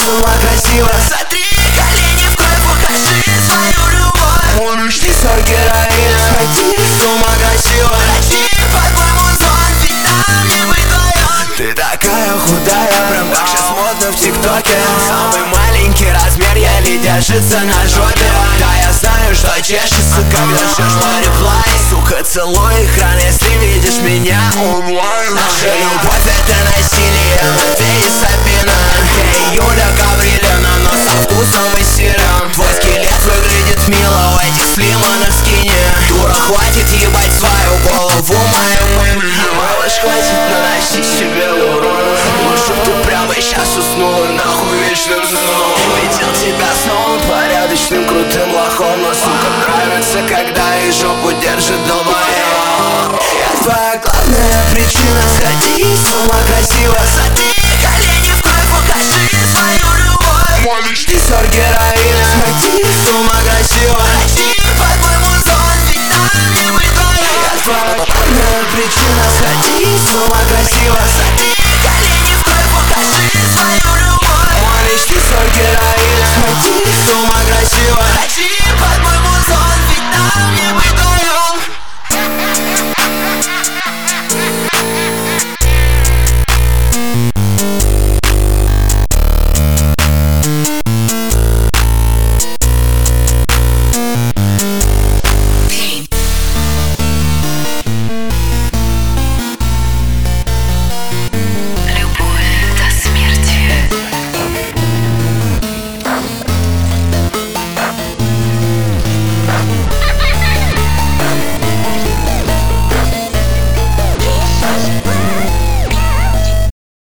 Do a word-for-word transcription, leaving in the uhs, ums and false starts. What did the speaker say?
ума красиво. Сотри колени в кровь, покажи свою любовь. Можешь ты сор героина, сходи с ума красиво. Прочти, по-твоему, сон, ведь нам не быть вдвоем. Ты такая худая, прям как сейчас модно в ТикТоке. Самый маленький размер еле держится на жопе. Да, я знаю, что чешется, когда ждешь мой реплай. Сука, целуй экран, если видишь меня онлайн. Наша любовь это насилие, Матвей и Сабина. Хей, Юля Гаврилина, но со вкусом и сыром. Твой скелет выглядит мило в этих слиманах скине. Дура, хватит ебать свою голову мою. Малыш, хватит наносить себе урон. Может, ты прямо сейчас уснула нахуй вечным сном. Видел тебя снова порядочным крутым лохом. Но, сука, нравится, когда и жопу держит долбоёб. Я твоя главная причина, сходи с ума красиво. Сотри колени в кровь, покажи свою любовь. Можешь ты сор героина, сходи с ума красиво. Прочти, по-твоему, сон, ведь нам не быть вдвоем. Я твоя главная причина, сходи с ума красиво. Сотри колени в кровь, покажи свою любовь. Можешь ты сор героина, сходи с ума красиво. Прочти,